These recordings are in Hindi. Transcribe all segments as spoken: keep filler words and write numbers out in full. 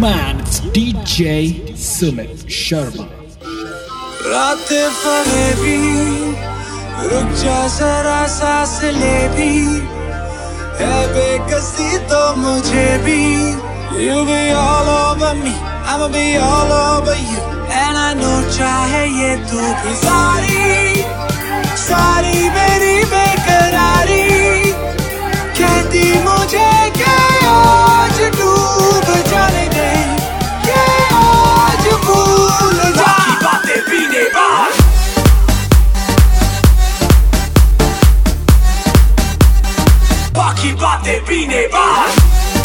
man, it's D J Sumit Sharma. रात फले भी रुक जा जरा सांस ले भी है बेकसी तो मुझे भी You be all over me, I'ma be all over you And I know चाहे ये तू भी सारी सारी मेरी बेकरारी कहती मुझे कि आज डूब जाने दे कि आज भूल जा बाकी बातें पीने बाद बाकी बातें पीने बाद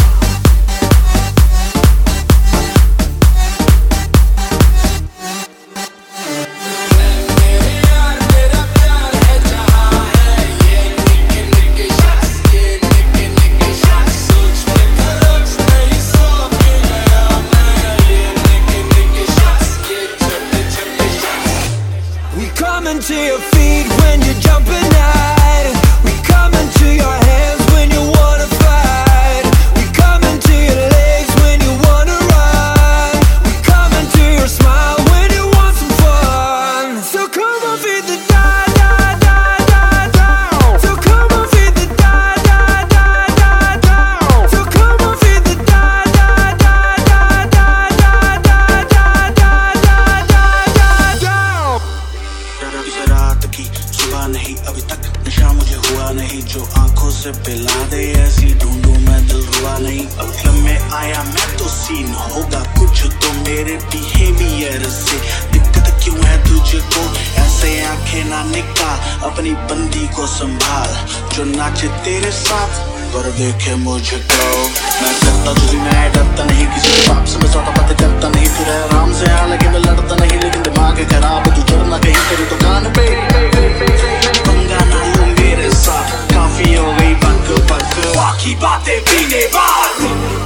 Coming to your feet when you're jumping high. We coming to your hands when you wanna fight. We coming to your legs when you wanna run. We coming to your smile when you want some fun. So come on, feed the da da da da down. So come on, feed the da da da da down. So come on, feed the da da da da da da da da da da down. रात की सुबह नहीं अभी तक नशा मुझे हुआ नहीं जो आंखों से पिला दे ऐसी ढूंढूं मैं दिल रुआ नहीं अब क्लब में आया मैं तो सीन होगा कुछ तो मेरे बिहेवियर से दिक्कत क्यों है तुझको ऐसे आंखें ना निकाल अपनी बंदी को संभाल जो नाचे तेरे साथ पर देखे मुझको मैं करता जो भी मैं डरता नहीं किसी के बाप से मैं सौदा बातें करता नहीं फिर आराम से हालांकि मैं लड़ता नहीं लेकिन दिमाग खराब तू चढ़ना कहीं तेरी दुकान पे पंगा ना लो मेरे साथ काफी हो गई बक बक बाकी बातें पीने बाद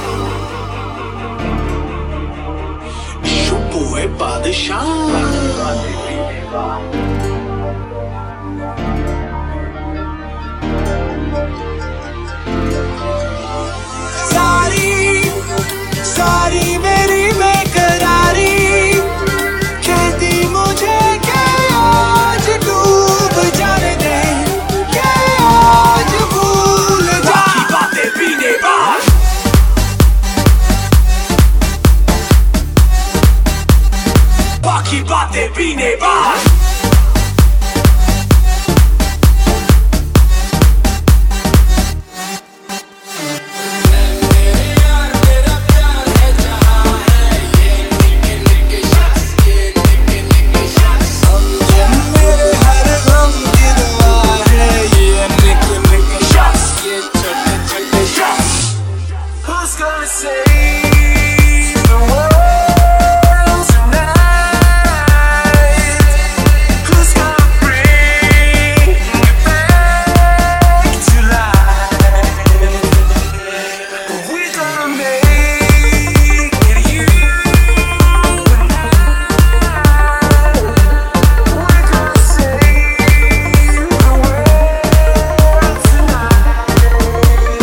शुभ हुए बादशाह सारी मेरी बेकरारी कहती मुझे कि आज डूब जाने दे कि आज भूल जा बाकी बातें पीने बाद बाकी बातें पीने बाद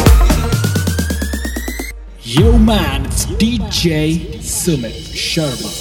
Yo man, it's D J Sumit Sharma.